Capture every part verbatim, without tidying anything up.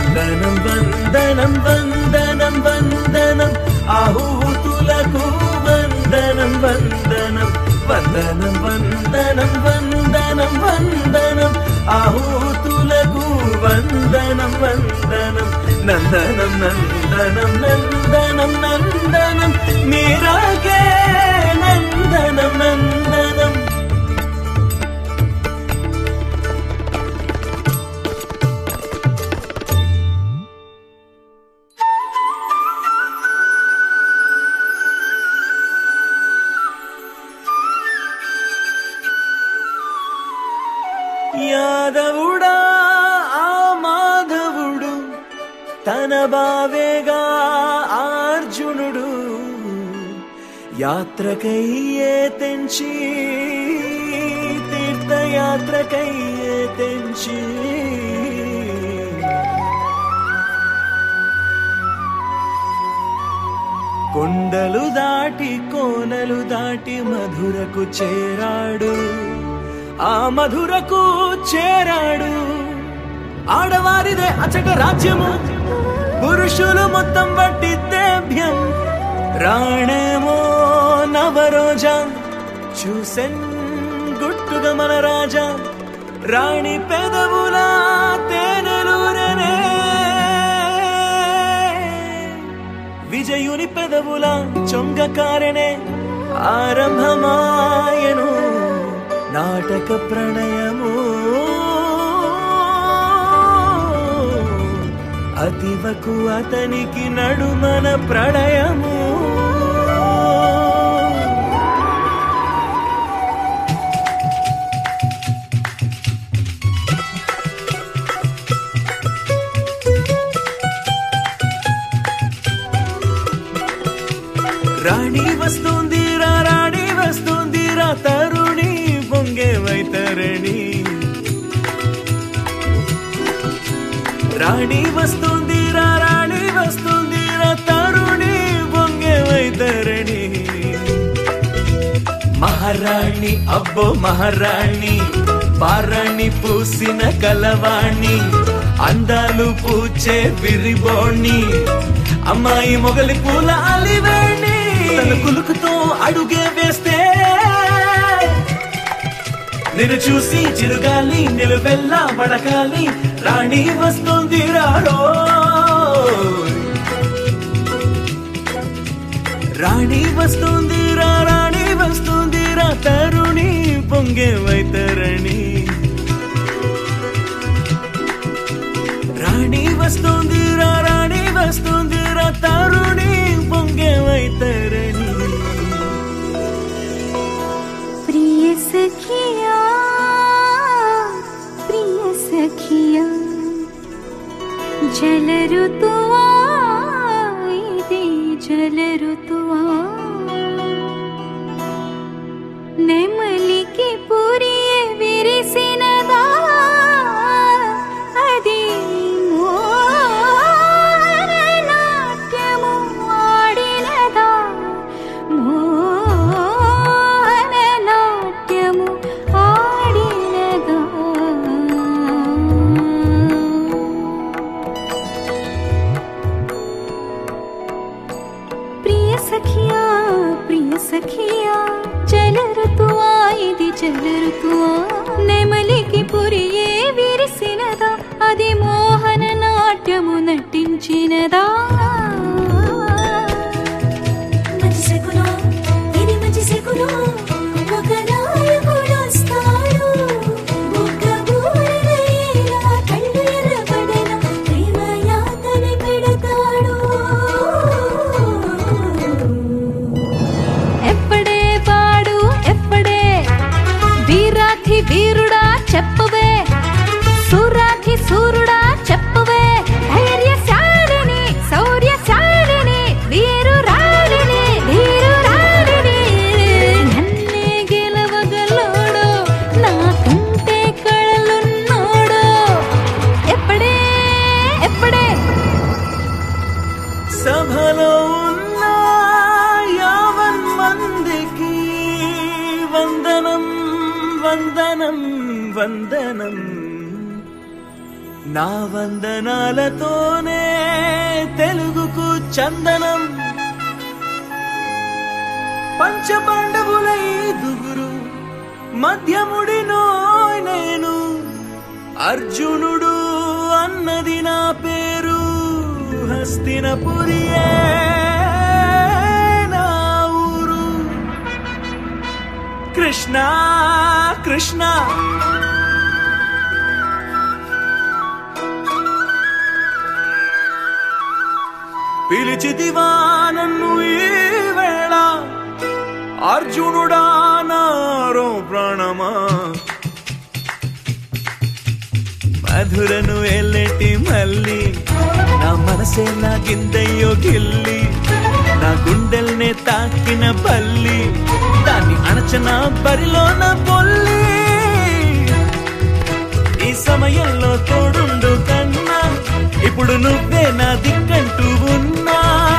వందనం వందనం వందనం వందనం ఆహుతులకు వందనం వందనం వందనం వందనం వందనం వందనం ఆహుతులకు వందనం వందనం నందనం నందనం నందనం నందనం మీరాకే నందనం నందనం యాదవుడా ఆ మాధవుడు తన బావేగా అర్జునుడు యాత్రకయ్యే తెంచి తీర్థయాత్రకయ్యే తెంచి కొండలు దాటి కోనలు దాటి మధురకు చేరాడు ఆ మధురకు చేరాడు ఆడవారిదే అచట రాజ్యము పురుషులు మొత్తం వట్టి దేభ్యం రాణేమో నవరోజా చూసెన్ గుట్టుగా మన రాజా రాణి పెదవుల తేనెలూరనే విజయుని పెదవుల చొంగకారనే ఆరంభమాయను నాటక ప్రణయము అతివకు అతనికి నడుమన ప్రణయము రాణి వస్తుందిరా రాణి వస్తుందిరా తరుణి పొంగే వైతరణి రాణి వస్తుందిరా రాణి వస్తుందిరా తరుణి పొంగే వైతరణి మహారాణి అబ్బో మహారాణి పారాణి పూసిన కలవాణి అందాలు పూచే విరిబోణి అమ్మాయి మొగలి పూల అలివేణి తన కులుకుతో అడుగే వేస్తే నిన్ను చూసి చిరుగాలి నిలువెల్లా వడకాలి రాణి వస్తుంది రాడో రాణి వస్తుంది రా రాణి వస్తుంది రా తరుణి పొంగే వైతరణి రాణి వస్తుంది రా రాణి వస్తుంది రా తరుణి పొంగే వైతరణి ప్రియ సఖియా ప్రియ సఖియా జల ఋతువా ఇది జల ఋతువా నెమలికి పురియ విరిసినదా అది మోహన నాట్యము ఆడినదా మోహన నాట్యము ఆడినదా ప్రియ సఖియా ప్రియ సఖియా జల ఋతువా ఇది జల ఋతువా నెమలికి పురియే విరిసినదా అది మోహన నాట్యము నటించినదా మంచి శకునా ఇది మంచి శకునా ఒక నాయకుడు వస్తాడు ఒక బూరెలా కళ్ళు ఎర్రబడెను ప్రేమ యాతన పెడతాడు ఎప్పుడే పాడు ఎప్పుడే వీరాధి వీరుడా చెప్పవే సూరాధి సూరుడా చెప్పవే ధైర్యశాలిని శౌర్యశాలిని వీరురాలిని వీరురాలిని నన్నే గెలవగలోడు నాకంటే కళలున్నోడు ఎప్పుడే ఎప్పుడే సభలో ఉన్న యావన్ మందికి వందనం వందనం వందనం నా వందనాలతోనే తెలుగుకు చందనం పంచపాండవులై దుగురు మధ్యముడినో నేను అర్జునుడు అన్నది నా పేరు హస్తినపురియే నా ఊరు కృష్ణ కృష్ణ పిలిచితివా నన్ను ఈ వేళ అర్జునుడా నారో ప్రాణమా మధురను ఎల్లెట్టి మళ్ళీ నా మనసే నా గిందయ్యో గిల్లి నా గుండెల్నే తాకిన పల్లి దాన్ని అణచన బరిలో నా పొల్లి ఈ సమయంలో తోడుండు కన్నా ఇప్పుడు నువ్వే నా దిక్కంటూ ఉన్నా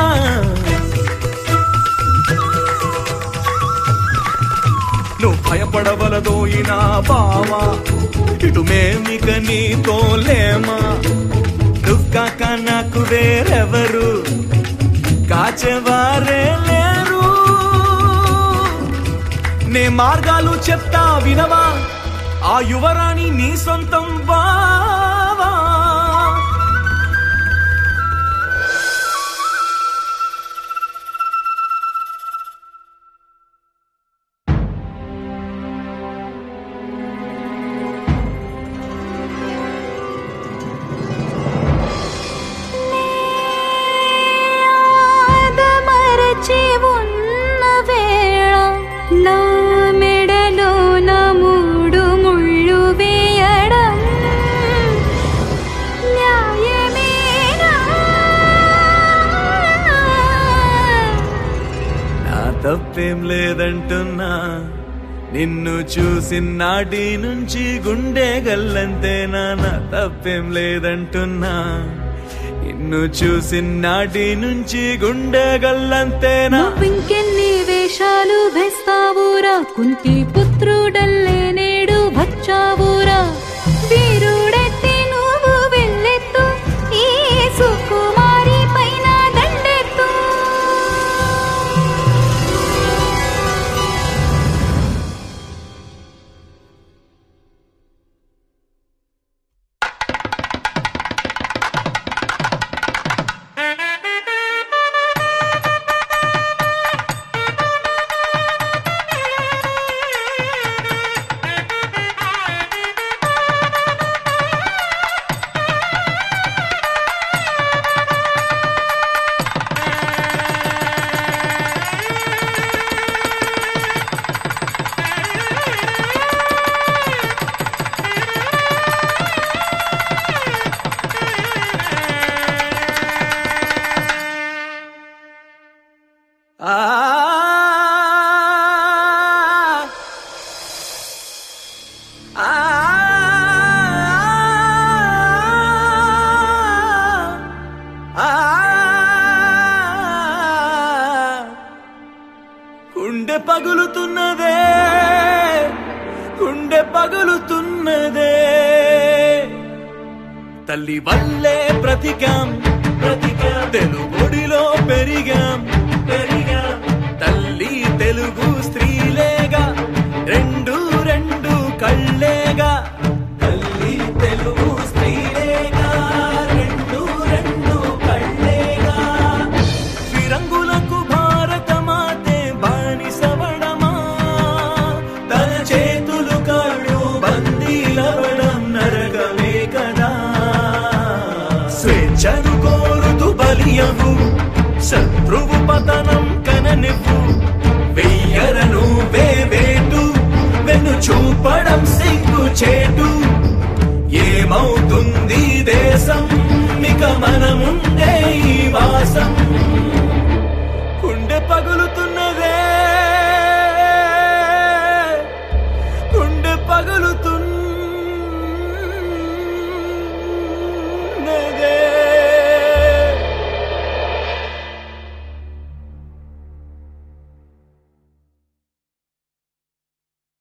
నువ్వు భయపడవలదోయినా బావా ఇటు మేమిక నీతో లేమా నువ్వు కాక నాకు వేరెవరు కాచేవారే లేరు నే మార్గాలు చెప్తా వినవా ఆ యువరాణి నీ సొంతం బావా నా మెడలో నా మూడు ముళ్ళు వేయడం న్యాయమేనా నా తప్పేం లేదంటున్నా నిన్ను చూసినాటి నుంచి గుండె గల్లంతేనా నా తప్పేం లేదంటున్నా నిన్ను చూసినాటి నుంచి గుండె గల్లంతేనా ఇంకెన్ని వేషాలు వేస్తావురా కుంతి పుత్రుడల్లే నేడు వచ్చావురా వీరుడెత్తి నువ్వు వెళ్ళెత్తు ఈ సుకుమారి పైన దండెత్తు గుండె పగులుతున్నదే గుండె పగులుతున్నదే తల్లి వల్లే బ్రతికాం బ్రతికాం తెలుగుడిలో పెరిగాం పెరిగాం తల్లి తెలుగు స్త్రీలేగా రెండు రెండు కళ్ళేగా తల్లి తెలుగు స్త్రీలేగా రెండు రెండు కళ్ళేగా విరంగులకు భారత మాతే బానిసవడమా తన చేతులు కాళ్ళు బందీలవడం నరకమే కదా స్వేచ్ఛను కోరుతూ బలియవు శత్రువు పతనం కననివ్వు వెయ్యరను వేవేటు వెన్ను చూపడం సిగ్గు చేటు ఏమవుతుంది దేశం ఇక మనముండే ఈ వాసం గుండె పగులుతున్నదే గుండె పగులుతున్నదే